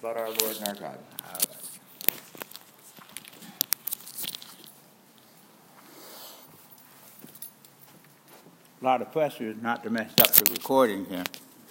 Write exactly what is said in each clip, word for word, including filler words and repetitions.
about our Lord and our God. All right. A lot of pressure not to mess up the recording here.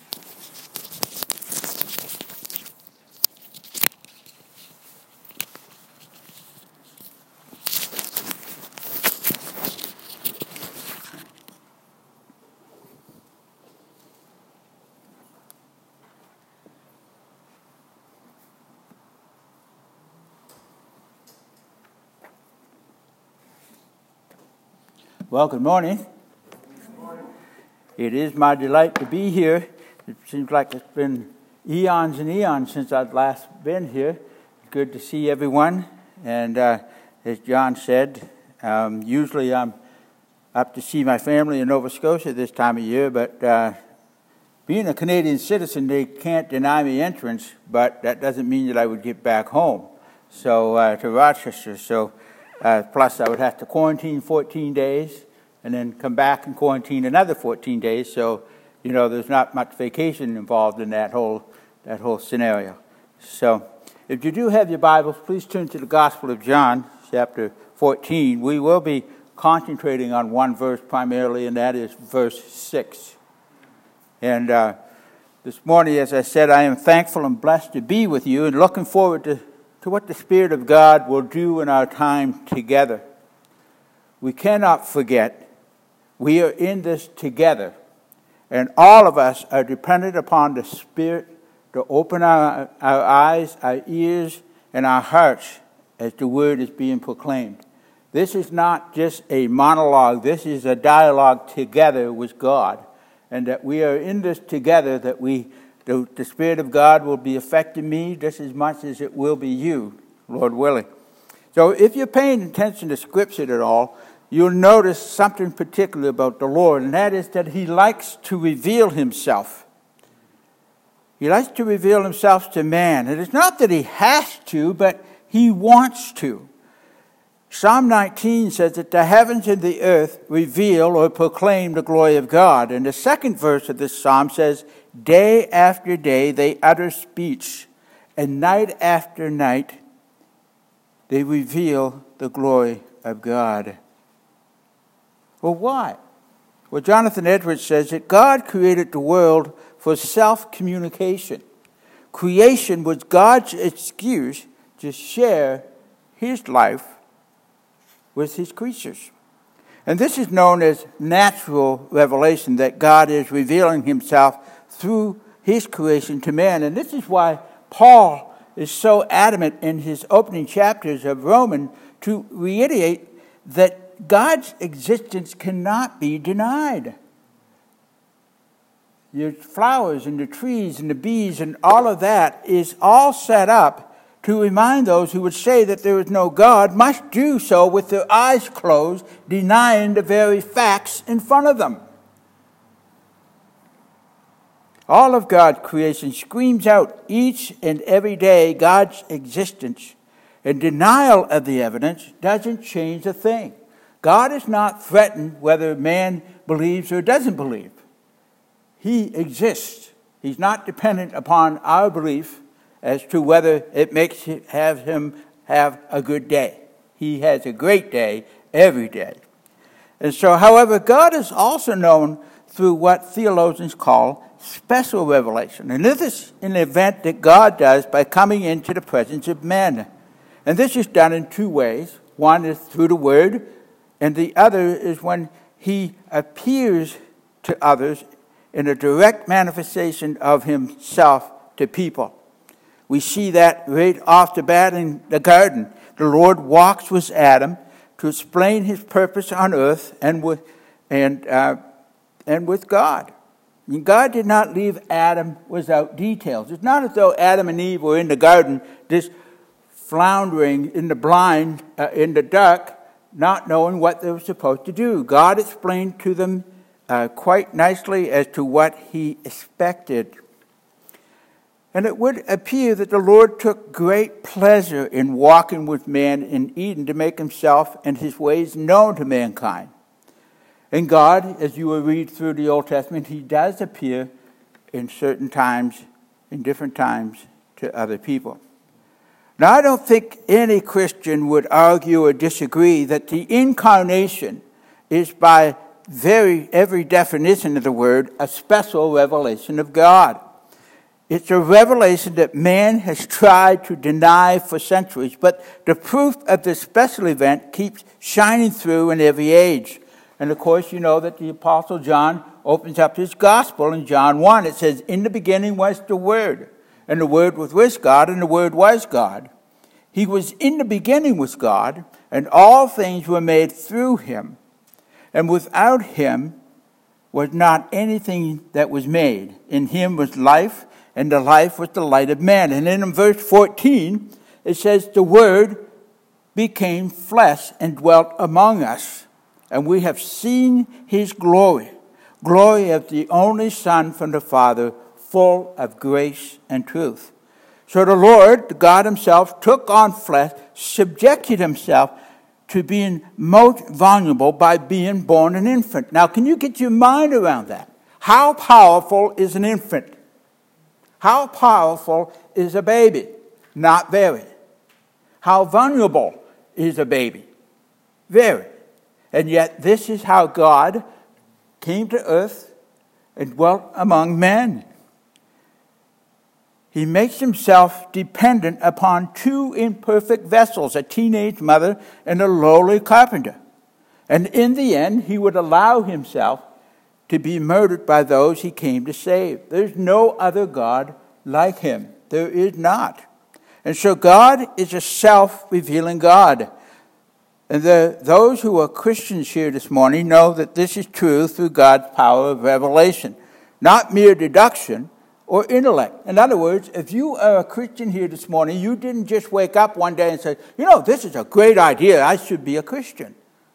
Well, good morning. Good morning. It is my delight to be here. It seems like it's been eons and eons since I've last been here. Good to see everyone. And uh, as John said, um, usually I'm up to see my family in Nova Scotia this time of year, but uh, being a Canadian citizen, they can't deny me entrance, but that doesn't mean that I would get back home, so uh, to Rochester. So uh, plus I would have to quarantine fourteen days and then come back and quarantine another fourteen days. So, you know, there's not much vacation involved in that whole that whole scenario. So if you do have your Bibles, please turn to the Gospel of John, chapter fourteen. We will be concentrating on one verse primarily, and that is verse six. And uh, this morning, as I said, I am thankful and blessed to be with you and looking forward to, to what the Spirit of God will do in our time together. We cannot forget we are in this together, and all of us are dependent upon the Spirit to open our, our eyes, our ears, and our hearts as the Word is being proclaimed. This is not just a monologue. This is a dialogue together with God. And that we are in this together, that we, the, the Spirit of God will be affecting me just as much as it will be you, Lord willing. So if you're paying attention to Scripture at all, you'll notice something particular about the Lord, and that is that He likes to reveal Himself. He likes to reveal Himself to man. And it's not that He has to, but He wants to. Psalm nineteen says that the heavens and the earth reveal or proclaim the glory of God. And the second verse of this psalm says, day after day they utter speech, and night after night they reveal the glory of God. Well, why? Well, Jonathan Edwards says that God created the world for self-communication. Creation was God's excuse to share His life with His creatures. And this is known as natural revelation, that God is revealing Himself through His creation to man. And this is why Paul is so adamant in his opening chapters of Romans to reiterate that God's existence cannot be denied. The flowers and the trees and the bees and all of that is all set up to remind those who would say that there is no God must do so with their eyes closed, denying the very facts in front of them. All of God's creation screams out each and every day God's existence, and denial of the evidence doesn't change a thing. God is not threatened whether man believes or doesn't believe. He exists. He's not dependent upon our belief as to whether it makes him have him have a good day. He has a great day every day. And so, however, God is also known through what theologians call special revelation. And this is an event that God does by coming into the presence of men. And this is done in two ways. One is through the Word, and the other is when He appears to others in a direct manifestation of Himself to people. We see that right off the bat in the garden. The Lord walks with Adam to explain His purpose on earth and with and uh, and with God. And God did not leave Adam without details. It's not as though Adam and Eve were in the garden just floundering in the blind, uh, in the dark, not knowing what they were supposed to do. God explained to them uh, quite nicely as to what He expected. And it would appear that the Lord took great pleasure in walking with man in Eden to make Himself and His ways known to mankind. And God, as you will read through the Old Testament, He does appear in certain times, in different times, to other people. Now, I don't think any Christian would argue or disagree that the incarnation is, by very every definition of the word, a special revelation of God. It's a revelation that man has tried to deny for centuries, but the proof of this special event keeps shining through in every age. And of course, you know that the Apostle John opens up his gospel in John one. It says, "In the beginning was the Word, and the Word was with God, and the Word was God. He was in the beginning with God, and all things were made through him. And without him was not anything that was made. In him was life, and the life was the light of men." And then in verse fourteen, it says, "The Word became flesh and dwelt among us, and we have seen his glory, glory of the only Son from the Father, full of grace and truth." So the Lord, God himself, took on flesh, subjected himself to being most vulnerable by being born an infant. Now, can you get your mind around that? How powerful is an infant? How powerful is a baby? Not very. How vulnerable is a baby? Very. And yet this is how God came to earth and dwelt among men. He makes himself dependent upon two imperfect vessels, a teenage mother and a lowly carpenter. And in the end, he would allow himself to be murdered by those he came to save. There's no other God like him. There is not. And so God is a self-revealing God. And the, those who are Christians here this morning know that this is true through God's power of revelation, not mere deduction or intellect. In other words, if you are a Christian here this morning, you didn't just wake up one day and say, you know, this is a great idea, I should be a Christian.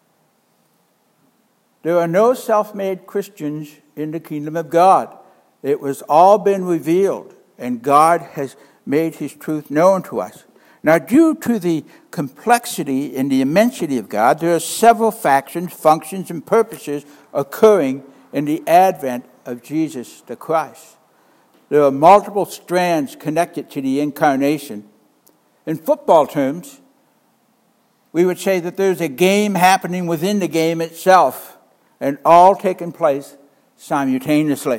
There are no self-made Christians in the kingdom of God. It was all been revealed, and God has made his truth known to us. Now, due to the complexity and the immensity of God, there are several factions, functions, and purposes occurring in the advent of Jesus the Christ. There are multiple strands connected to the incarnation. In football terms, we would say that there's a game happening within the game itself, and all taking place simultaneously.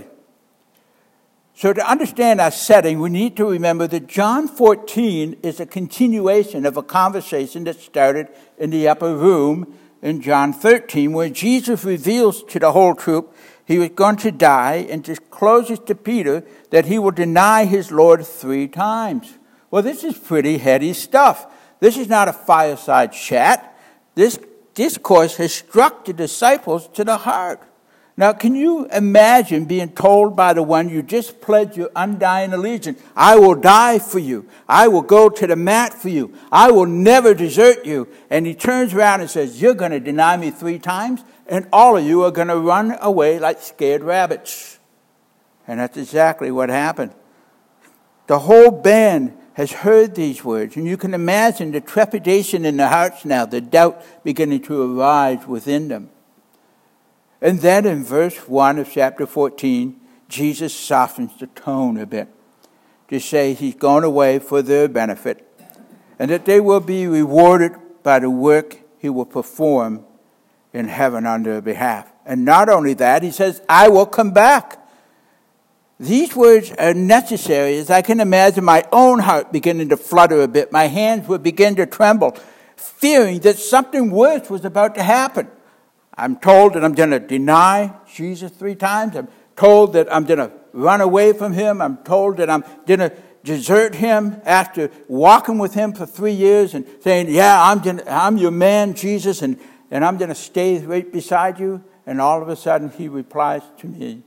So to understand our setting, we need to remember that John fourteen is a continuation of a conversation that started in the upper room in John thirteen, where Jesus reveals to the whole troop he was going to die and discloses to Peter that he will deny his Lord three times. Well, this is pretty heady stuff. This is not a fireside chat. This discourse has struck the disciples to the heart. Now, can you imagine being told by the one you just pledged your undying allegiance, I will die for you. I will go to the mat for you. I will never desert you. And he turns around and says, you're going to deny me three times, and all of you are going to run away like scared rabbits. And that's exactly what happened. The whole band has heard these words, and you can imagine the trepidation in their hearts now, the doubt beginning to arise within them. And then in verse one of chapter fourteen, Jesus softens the tone a bit to say he's gone away for their benefit and that they will be rewarded by the work he will perform in heaven on their behalf. And not only that, he says, I will come back. These words are necessary as I can imagine my own heart beginning to flutter a bit. My hands would begin to tremble, fearing that something worse was about to happen. I'm told that I'm going to deny Jesus three times. I'm told that I'm going to run away from him. I'm told that I'm going to desert him after walking with him for three years and saying, yeah, I'm, gonna, I'm your man, Jesus, and, and I'm going to stay right beside you. And all of a sudden he replies to me.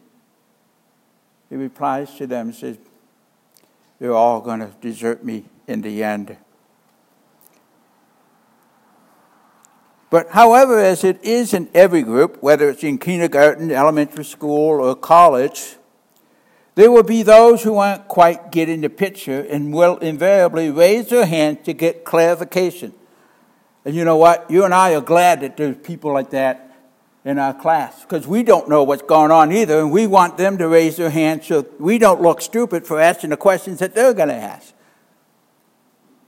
He replies to them and says, they're all going to desert me in the end. But however, as it is in every group, whether it's in kindergarten, elementary school, or college, there will be those who aren't quite getting the picture and will invariably raise their hand to get clarification. And you know what? You and I are glad that there's people like that in our class, because we don't know what's going on either, and we want them to raise their hand so we don't look stupid for asking the questions that they're going to ask.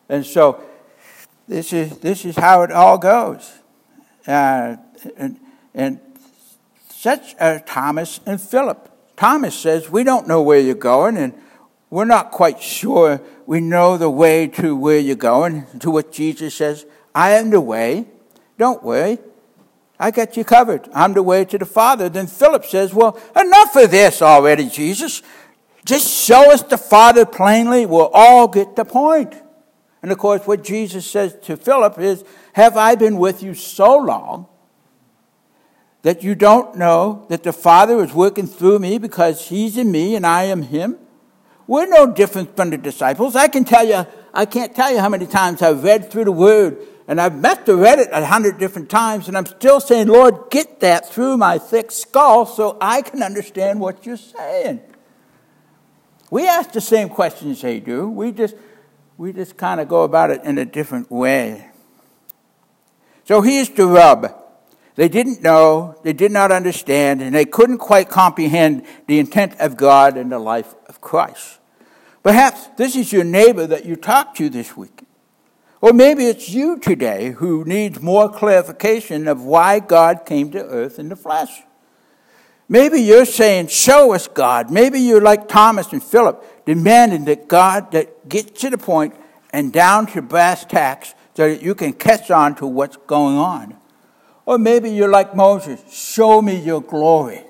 And so this is this is how it all goes. Uh, and, and such are Thomas and Philip. Thomas says, we don't know where you're going, and we're not quite sure we know the way to where you're going, to what Jesus says, I am the way. Don't worry. I got you covered. I'm the way to the Father. Then Philip says, well, enough of this already, Jesus. Just show us the Father plainly. We'll all get the point. And of course, what Jesus says to Philip is, have I been with you so long that you don't know that the Father is working through me because he's in me and I am him? We're no different from the disciples. I can tell you, I can't tell you how many times I've read through the Word, and I've must have read it a hundred different times, and I'm still saying, Lord, get that through my thick skull so I can understand what you're saying. We ask the same questions they do. We just, we just kind of go about it in a different way. So here's the rub. They didn't know, they did not understand, and they couldn't quite comprehend the intent of God in the life of Christ. Perhaps this is your neighbor that you talked to this week. Or maybe it's you today who needs more clarification of why God came to earth in the flesh. Maybe you're saying, show us God. Maybe you're like Thomas and Philip, demanding that God that gets to the point and down to brass tacks so that you can catch on to what's going on. Or maybe you're like Moses, show me your glory.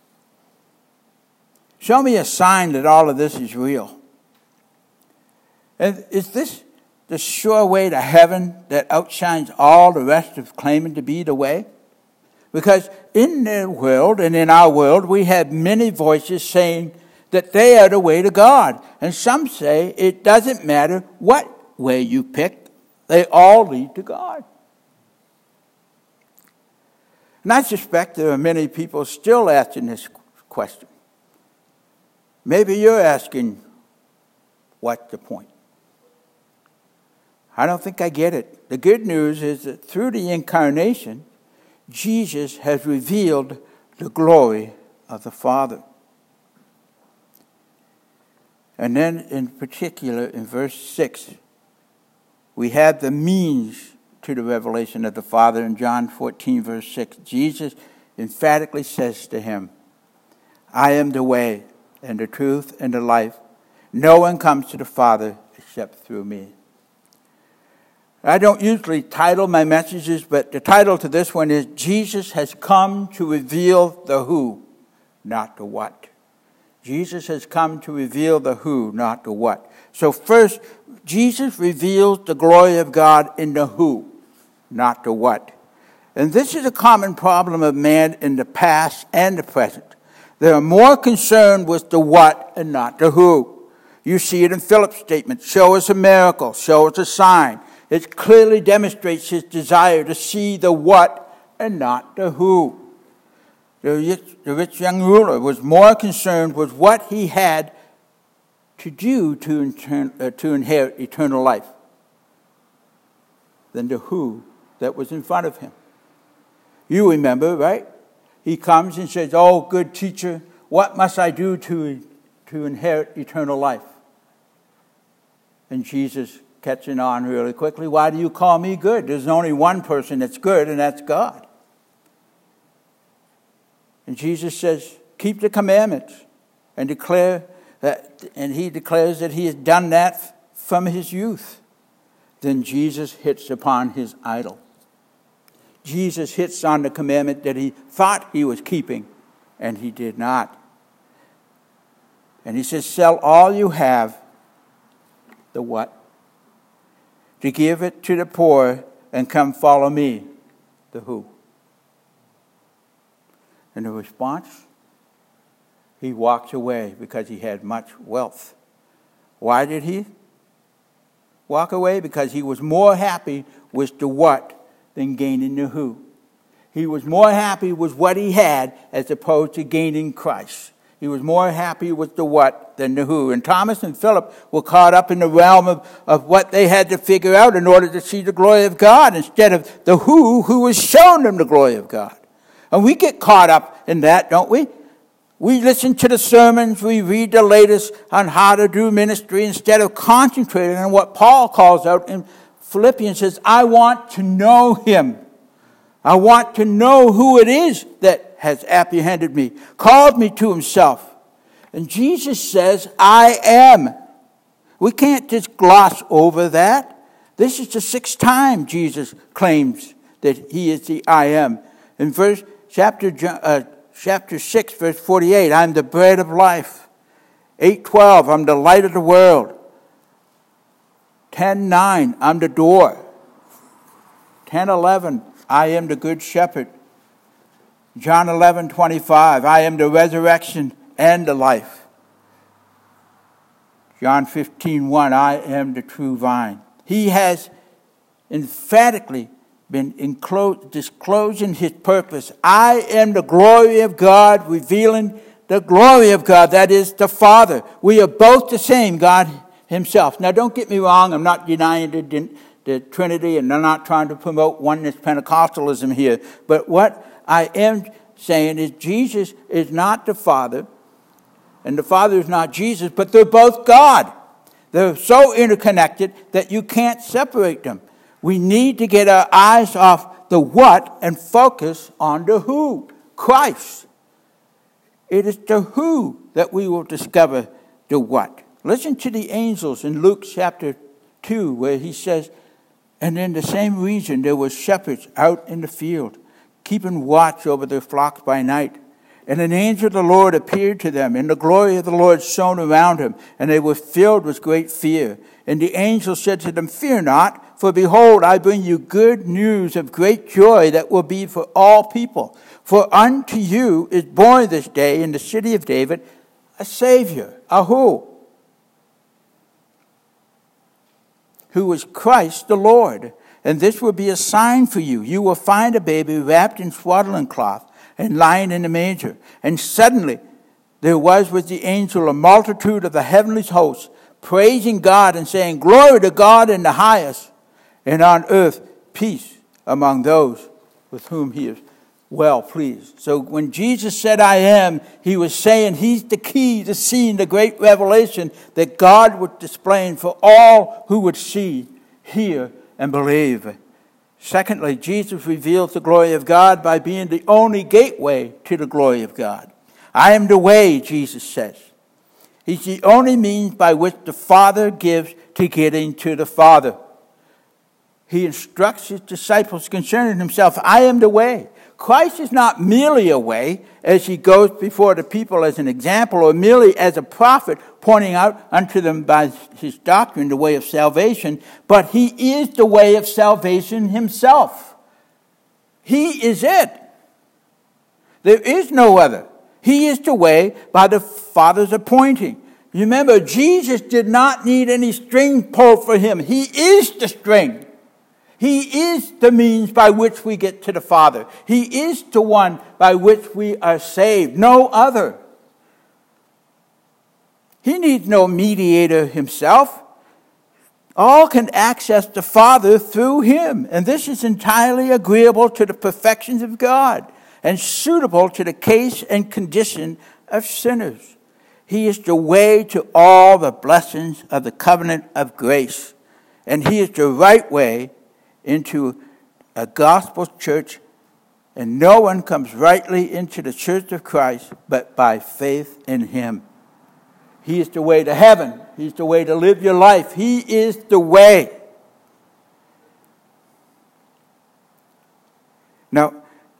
Show me a sign that all of this is real. And is this the sure way to heaven that outshines all the rest of claiming to be the way? Because in the world and in our world, we have many voices saying that they are the way to God. And some say it doesn't matter what way you pick, they all lead to God. And I suspect there are many people still asking this question. Maybe you're asking, what's the point? I don't think I get it. The good news is that through the incarnation, Jesus has revealed the glory of the Father. And then in particular, in verse six, we have the means to the revelation of the Father. In John fourteen, verse six, Jesus emphatically says to him, I am the way and the truth and the life. No one comes to the Father except through me. I don't usually title my messages, but the title to this one is Jesus has come to reveal the who, not the what. Jesus has come to reveal the who, not the what. So first, Jesus reveals the glory of God in the who, not the what. And this is a common problem of man in the past and the present. They are more concerned with the what and not the who. You see it in Philip's statement, show us a miracle, show us a sign. It clearly demonstrates his desire to see the what and not the who. The rich, the rich young ruler was more concerned with what he had to do to, intern, uh, to inherit eternal life than the who that was in front of him. You remember, right? He comes and says, oh, good teacher, what must I do to, to inherit eternal life? And Jesus, catching on really quickly, why do you call me good? There's only one person that's good, and that's God. And Jesus says, keep the commandments, and declare that, and he declares that he has done that from his youth. Then Jesus hits upon his idol. Jesus hits on the commandment that he thought he was keeping, and he did not. And he says, sell all you have, the what? To give it to the poor and come follow me, the who. And the response? He walks away because he had much wealth. Why did he walk away? Because he was more happy with the what than gaining the who. He was more happy with what he had as opposed to gaining Christ. He was more happy with the what than the who. And Thomas and Philip were caught up in the realm of, of what they had to figure out in order to see the glory of God instead of the who, who was showing them the glory of God. And we get caught up in that, don't we? We listen to the sermons, we read the latest on how to do ministry instead of concentrating on what Paul calls out in Philippians. Says, I want to know him. I want to know who it is that has apprehended me, called me to himself. And Jesus says, I am. We can't just gloss over that. This is the sixth time Jesus claims that he is the I am. In verse chapter uh, chapter six, verse forty-eight, I'm the bread of life. eight twelve, I'm the light of the world. ten nine, I'm the door. ten eleven, I am the good shepherd. John eleven twenty-five, I am the resurrection and the life. John fifteen one, I am the true vine. He has emphatically been enclosed, disclosing his purpose. I am the glory of God, revealing the glory of God, that is the Father. We are both the same, God himself. Now don't get me wrong, I'm not denying the, the Trinity, and I'm not trying to promote oneness Pentecostalism here. But what I am saying is Jesus is not the Father, and the Father is not Jesus, but they're both God. They're so interconnected that you can't separate them. We need to get our eyes off the what and focus on the who, Christ. It is the who that we will discover the what. Listen to the angels in Luke chapter two, where he says, and in the same region there were shepherds out in the field, keeping watch over their flocks by night. And an angel of the Lord appeared to them, and the glory of the Lord shone around him, and they were filled with great fear. And the angel said to them, fear not, for behold, I bring you good news of great joy that will be for all people. For unto you is born this day in the city of David a Savior, a who? Who is Christ the Lord. And this will be a sign for you. You will find a baby wrapped in swaddling cloth and lying in a manger. And suddenly there was with the angel a multitude of the heavenly hosts, praising God and saying, glory to God in the highest, and on earth peace among those with whom he is well pleased. So when Jesus said, I am, he was saying he's the key to seeing the great revelation that God would display for all who would see, hear, and believe. Secondly, Jesus reveals the glory of God by being the only gateway to the glory of God. I am the way, Jesus says. He's the only means by which the Father gives to getting to the Father. He instructs his disciples concerning himself, I am the way. Christ is not merely a way as he goes before the people as an example, or merely as a prophet pointing out unto them by his doctrine the way of salvation, but he is the way of salvation himself. He is it. There is no other. He is the way by the Father's appointing. Remember, Jesus did not need any string pulled for him. He is the string. He is the means by which we get to the Father. He is the one by which we are saved. No other. He needs no mediator himself. All can access the Father through him. And this is entirely agreeable to the perfections of God and suitable to the case and condition of sinners. He is the way to all the blessings of the covenant of grace. And he is the right way into a gospel church, and no one comes rightly into the church of Christ but by faith in him. He is the way to heaven. He's the way to live your life. He is the way. Now,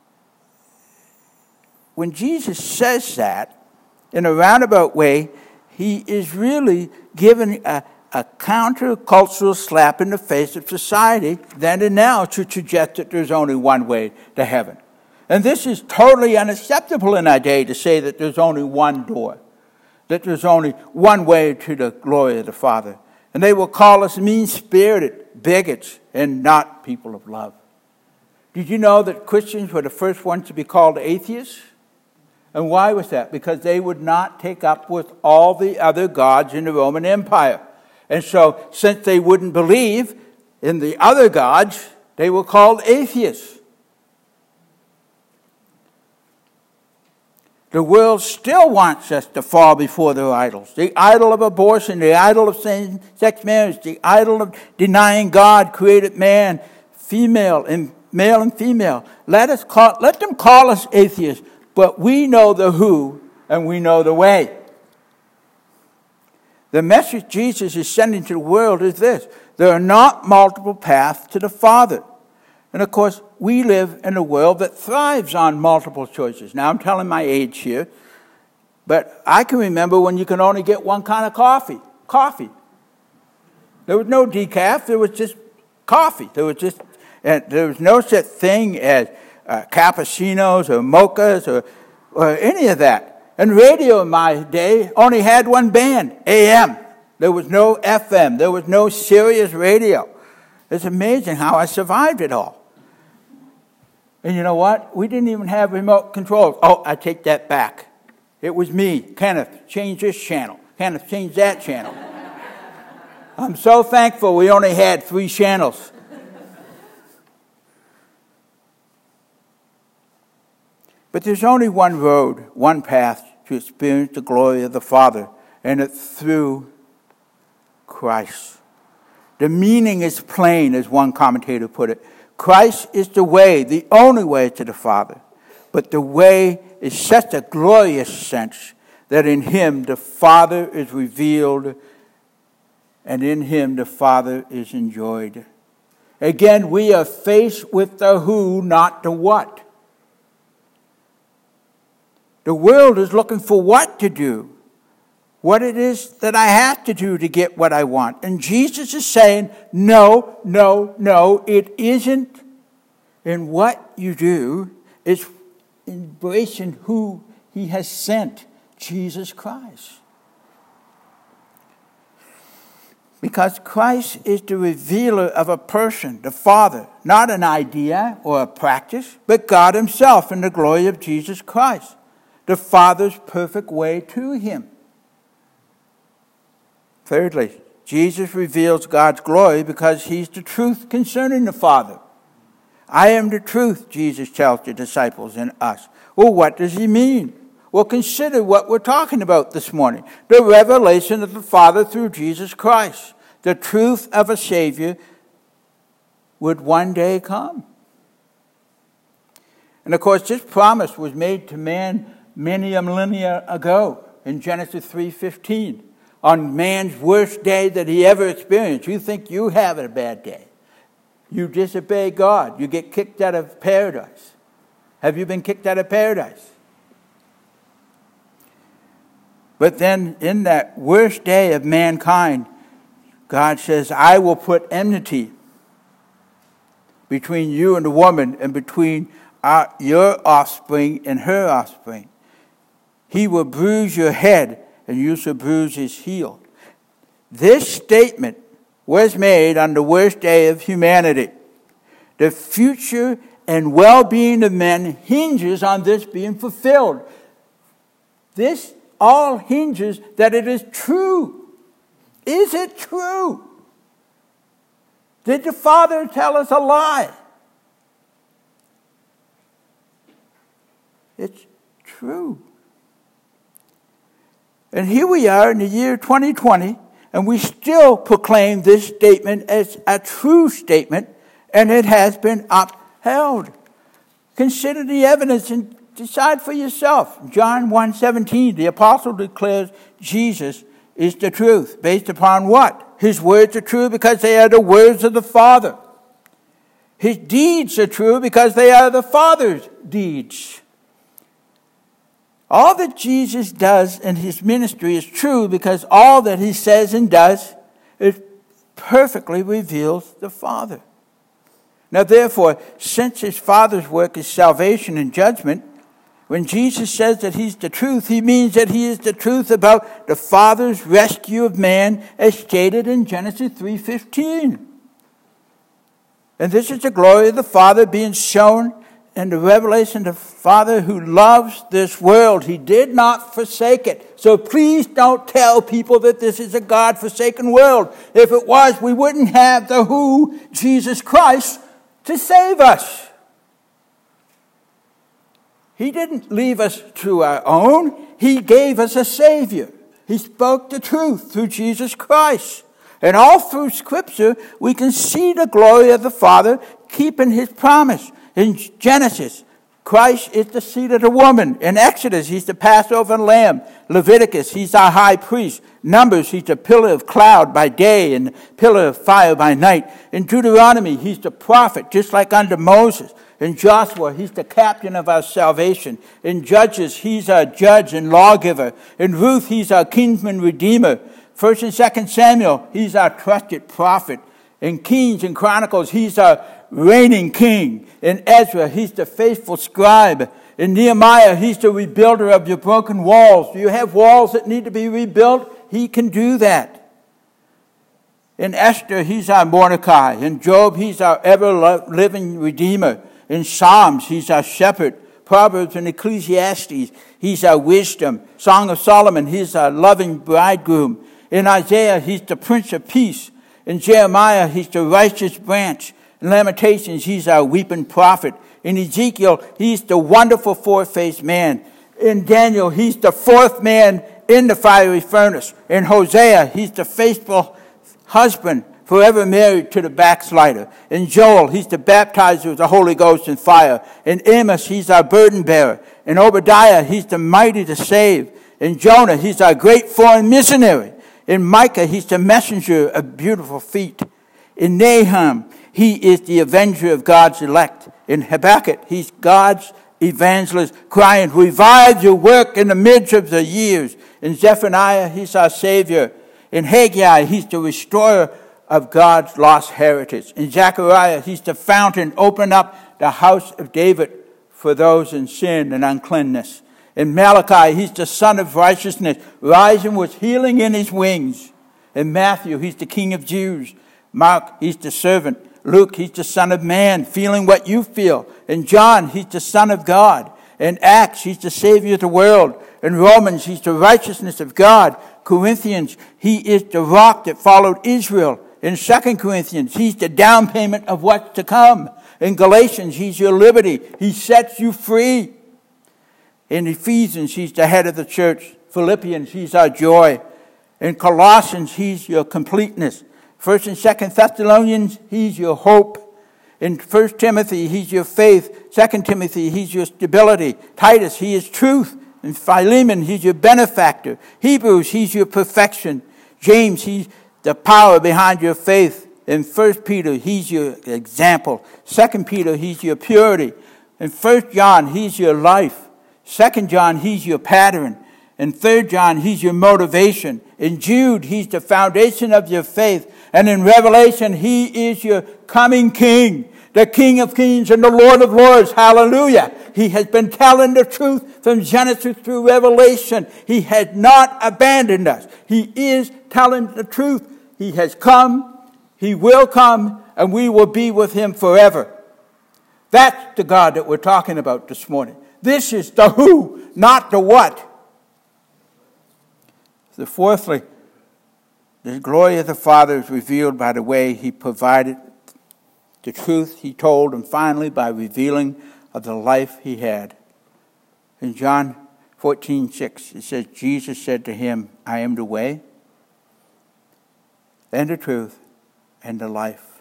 when Jesus says that, in a roundabout way, he is really giving a a counter-cultural slap in the face of society then and now to suggest that there's only one way to heaven. And this is totally unacceptable in our day, to say that there's only one door, that there's only one way to the glory of the Father. And they will call us mean-spirited bigots and not people of love. Did you know that Christians were the first ones to be called atheists? And why was that? Because they would not take up with all the other gods in the Roman Empire. And so, since they wouldn't believe in the other gods, they were called atheists. The world still wants us to fall before their idols. The idol of abortion, the idol of same-sex marriage, the idol of denying God created man, female and male and female. Let us call, let them call us atheists, but we know the who and we know the way. The message Jesus is sending to the world is this: there are not multiple paths to the Father. And of course, we live in a world that thrives on multiple choices. Now, I'm telling my age here, but I can remember when you could only get one kind of coffee. Coffee. There was no decaf. There was just coffee. There was just, and there was no such thing as uh, cappuccinos or mochas or, or any of that. And radio in my day only had one band, A M. There was no F M. There was no Sirius radio. It's amazing how I survived it all. And you know what? We didn't even have remote controls. Oh, I take that back. It was me. Kenneth, change this channel. Kenneth, change that channel. I'm so thankful we only had three channels. But there's only one road, one path to experience the glory of the Father, and it's through Christ. The meaning is plain, as one commentator put it. Christ is the way, the only way to the Father. But the way is such a glorious sense that in Him the Father is revealed and in Him the Father is enjoyed. Again, we are faced with the who, not the what. The world is looking for what to do, what it is that I have to do to get what I want. And Jesus is saying, no, no, no, it isn't in what you do. It's embracing who He has sent, Jesus Christ. Because Christ is the revealer of a person, the Father, not an idea or a practice, but God Himself in the glory of Jesus Christ, the Father's perfect way to Him. Thirdly, Jesus reveals God's glory because He's the truth concerning the Father. I am the truth, Jesus tells the disciples and us. Well, what does He mean? Well, consider what we're talking about this morning. The revelation of the Father through Jesus Christ. The truth of a Savior would one day come. And of course, this promise was made to man many a millennia ago in Genesis three fifteen. On man's worst day that he ever experienced. You think you have a bad day. You disobey God. You get kicked out of paradise. Have you been kicked out of paradise? But then in that worst day of mankind, God says, I will put enmity between you and the woman and between our, your offspring and her offspring. He will bruise your head and you shall bruise his heel. This statement was made on the worst day of humanity. The future and well-being of men hinges on this being fulfilled. This all hinges that it is true. Is it true? Did the Father tell us a lie? It's true. And here we are in the year twenty twenty, and we still proclaim this statement as a true statement, and it has been upheld. Consider the evidence and decide for yourself. John one seventeen, the apostle declares Jesus is the truth. Based upon what? His words are true because they are the words of the Father. His deeds are true because they are the Father's deeds. All that Jesus does in His ministry is true because all that He says and does, it perfectly reveals the Father. Now therefore, since His Father's work is salvation and judgment, when Jesus says that He's the truth, He means that He is the truth about the Father's rescue of man as stated in Genesis three fifteen. And this is the glory of the Father being shown in the revelation of the Father who loves this world. He did not forsake it. So please don't tell people that this is a God-forsaken world. If it was, we wouldn't have the who, Jesus Christ, to save us. He didn't leave us to our own. He gave us a Savior. He spoke the truth through Jesus Christ. And all through Scripture, we can see the glory of the Father keeping His promise. In Genesis, Christ is the seed of the woman. In Exodus, He's the Passover lamb. Leviticus, He's our high priest. Numbers, He's the pillar of cloud by day and the pillar of fire by night. In Deuteronomy, He's the prophet, just like under Moses. In Joshua, He's the captain of our salvation. In Judges, He's our judge and lawgiver. In Ruth, He's our kinsman redeemer. First and Second Samuel, He's our trusted prophet. In Kings and Chronicles, He's our reigning king. In Ezra, He's the faithful scribe. In Nehemiah, He's the rebuilder of your broken walls. Do you have walls that need to be rebuilt? He can do that. In Esther, He's our Mordecai. In Job, He's our ever-living redeemer. In Psalms, He's our shepherd. Proverbs and Ecclesiastes, He's our wisdom. Song of Solomon, He's our loving bridegroom. In Isaiah, He's the Prince of Peace. In Jeremiah, He's the righteous branch. In Lamentations, He's our weeping prophet. In Ezekiel, He's the wonderful four-faced man. In Daniel, He's the fourth man in the fiery furnace. In Hosea, He's the faithful husband, forever married to the backslider. In Joel, He's the baptizer of the Holy Ghost and fire. In Amos, He's our burden bearer. In Obadiah, He's the mighty to save. In Jonah, He's our great foreign missionary. In Micah, He's the messenger of beautiful feet. In Nahum, He is the avenger of God's elect. In Habakkuk, He's God's evangelist, crying, revive your work in the midst of the years. In Zephaniah, He's our Savior. In Haggai, He's the restorer of God's lost heritage. In Zechariah, He's the fountain, open up the house of David for those in sin and uncleanness. In Malachi, He's the Son of righteousness, rising with healing in His wings. In Matthew, He's the King of Jews. Mark, He's the servant. Luke, He's the Son of Man, feeling what you feel. In John, He's the Son of God. In Acts, He's the Savior of the world. In Romans, He's the righteousness of God. Corinthians, He is the rock that followed Israel. In Second Corinthians, He's the down payment of what's to come. In Galatians, He's your liberty. He sets you free. In Ephesians, He's the head of the church. Philippians, He's our joy. In Colossians, He's your completeness. First and Second Thessalonians, He's your hope. In First Timothy, He's your faith. Second Timothy, He's your stability. Titus, He is truth. In Philemon, He's your benefactor. Hebrews, He's your perfection. James, He's the power behind your faith. In First Peter, He's your example. Second Peter, He's your purity. In First John, He's your life. Second John, He's your pattern. In Third John, He's your motivation. In Jude, He's the foundation of your faith. And in Revelation, He is your coming King, the King of kings and the Lord of lords. Hallelujah. He has been telling the truth from Genesis through Revelation. He has not abandoned us. He is telling the truth. He has come, He will come, and we will be with Him forever. That's the God that we're talking about this morning. This is the who, not the what. So fourthly, the glory of the Father is revealed by the way He provided the truth He told, and finally by revealing of the life He had. In John fourteen six, it says, Jesus said to him, I am the way, and the truth, and the life.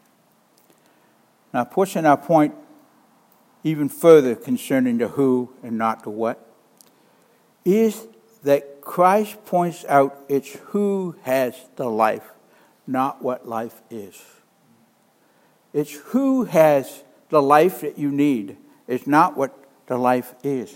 Now, pushing our point even further concerning the who and not the what, is that Christ points out it's who has the life, not what life is. It's who has the life that you need. It's not what the life is.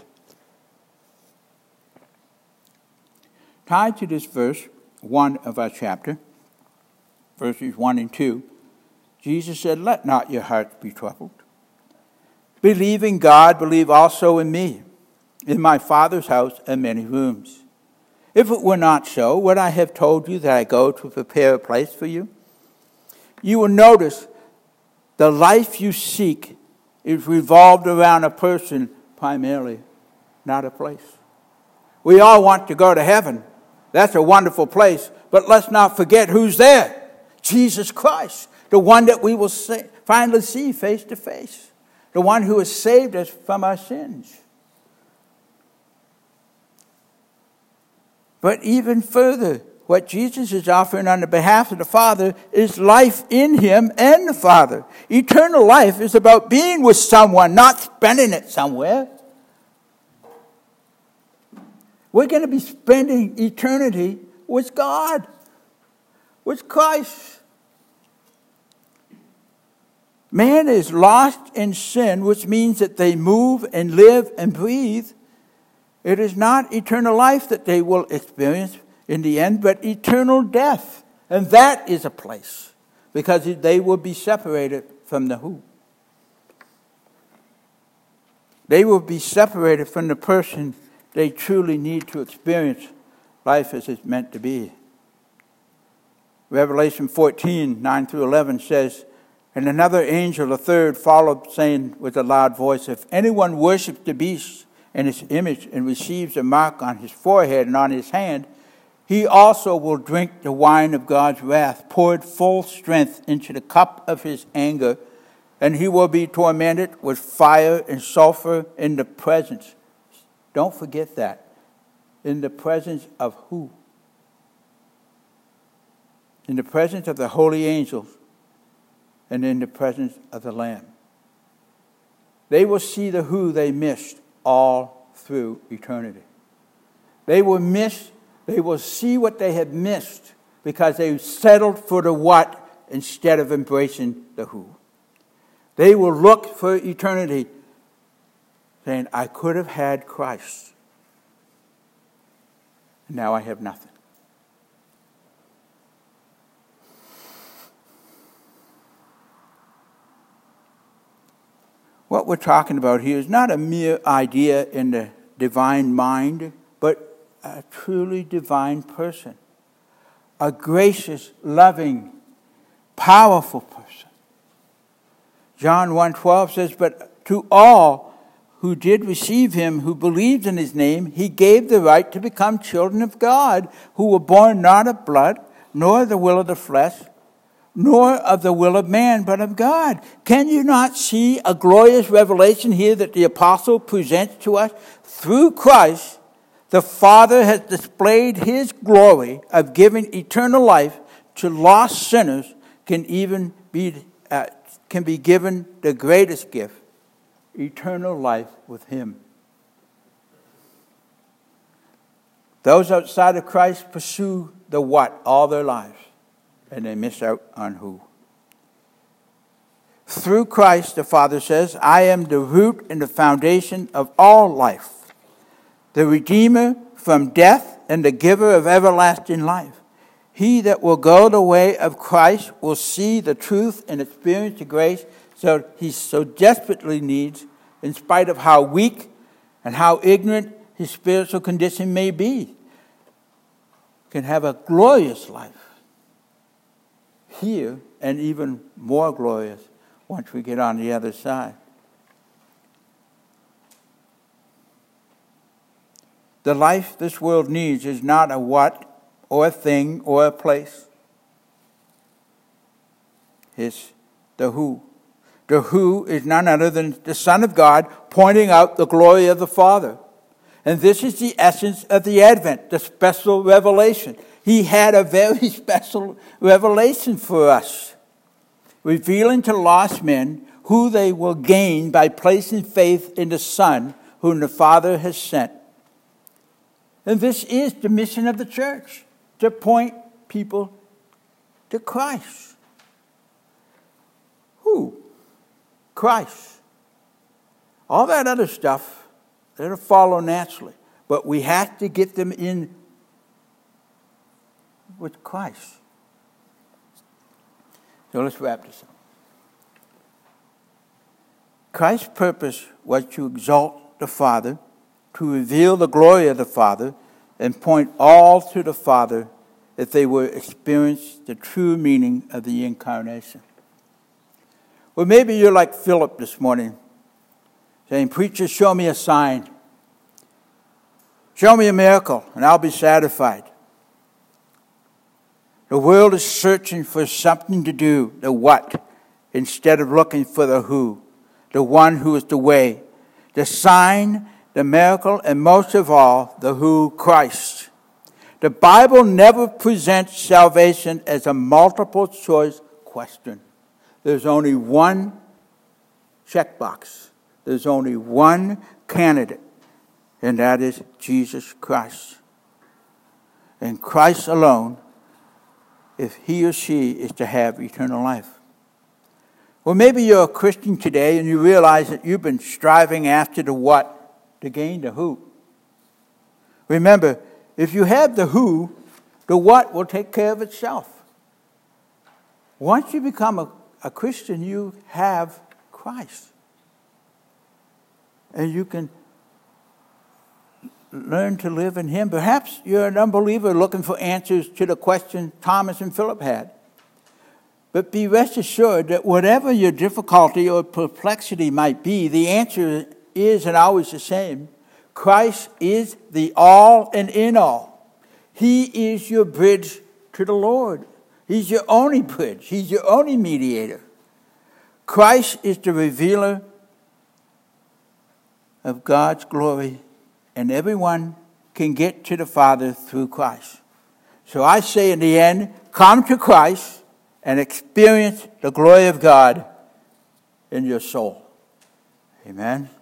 Tied to this verse, one of our chapter, verses one and two, Jesus said, let not your hearts be troubled. Believe in God, believe also in me. In my Father's house are many rooms. If it were not so, would I have told you that I go to prepare a place for you? You will notice the life you seek is revolved around a person primarily, not a place. We all want to go to heaven. That's a wonderful place. But let's not forget who's there. Jesus Christ, the one that we will see, finally see face to face. The one who has saved us from our sins. But even further, what Jesus is offering on the behalf of the Father is life in him and the Father. Eternal life is about being with someone, not spending it somewhere. We're going to be spending eternity with God, with Christ. Man is lost in sin, which means that they move and live and breathe. It is not eternal life that they will experience in the end, but eternal death. And that is a place, because they will be separated from the who. They will be separated from the person they truly need to experience life as it's meant to be. Revelation fourteen, nine through eleven says, "And another angel, a third, followed, saying with a loud voice, If anyone worships the beast and his image and receives a mark on his forehead and on his hand, he also will drink the wine of God's wrath, poured full strength into the cup of his anger, and he will be tormented with fire and sulfur in the presence." Don't forget that. In the presence of who? In the presence of the holy angels and in the presence of the Lamb. They will see the who they missed all through eternity. They will miss, they will see what they had missed because they settled for the what instead of embracing the who. They will look for eternity saying, I could have had Christ. Now I have nothing. What we're talking about here is not a mere idea in the divine mind, but a truly divine person. A gracious, loving, powerful person. John one twelve says, "But to all who did receive him, who believed in his name, he gave the right to become children of God, who were born not of blood, nor the will of the flesh, nor of the will of man, but of God." Can you not see a glorious revelation here that the apostle presents to us? Through Christ, the Father has displayed his glory of giving eternal life to lost sinners, can even be uh, can be given the greatest gift, eternal life with him. Those outside of Christ pursue the what all their lives, and they miss out on who. Through Christ, the Father says, I am the root and the foundation of all life, the Redeemer from death and the giver of everlasting life. He that will go the way of Christ will see the truth and experience the grace so he so desperately needs, in spite of how weak and how ignorant his spiritual condition may be. Can have a glorious life here, and even more glorious once we get on the other side. The life this world needs is not a what or a thing or a place. It's the who. The who is none other than the Son of God pointing out the glory of the Father. And this is the essence of the Advent, the special revelation. He had a very special revelation for us, revealing to lost men who they will gain by placing faith in the Son whom the Father has sent. And this is the mission of the church, to point people to Christ. Who? Christ. All that other stuff, it'll follow naturally. But we have to get them in with Christ. So let's wrap this up. Christ's purpose was to exalt the Father, to reveal the glory of the Father, and point all to the Father if they will experience the true meaning of the incarnation. Well, maybe you're like Philip this morning, saying, "Preacher, show me a sign. Show me a miracle, and I'll be satisfied." The world is searching for something to do, the what, instead of looking for the who, the one who is the way, the sign, the miracle, and most of all, the who, Christ. The Bible never presents salvation as a multiple choice question. There's only one checkbox. There's only one candidate, and that is Jesus Christ. And Christ alone, if he or she is to have eternal life. Well, maybe you're a Christian today and you realize that you've been striving after the what to gain the who. Remember, if you have the who, the what will take care of itself. Once you become a, a Christian, you have Christ. And you can learn to live in him. Perhaps you're an unbeliever looking for answers to the question Thomas and Philip had. But be rest assured that whatever your difficulty or perplexity might be, the answer is and always the same. Christ is the all and in all. He is your bridge to the Lord. He's your only bridge. He's your only mediator. Christ is the revealer of God's glory, and everyone can get to the Father through Christ. So I say in the end, come to Christ and experience the glory of God in your soul. Amen.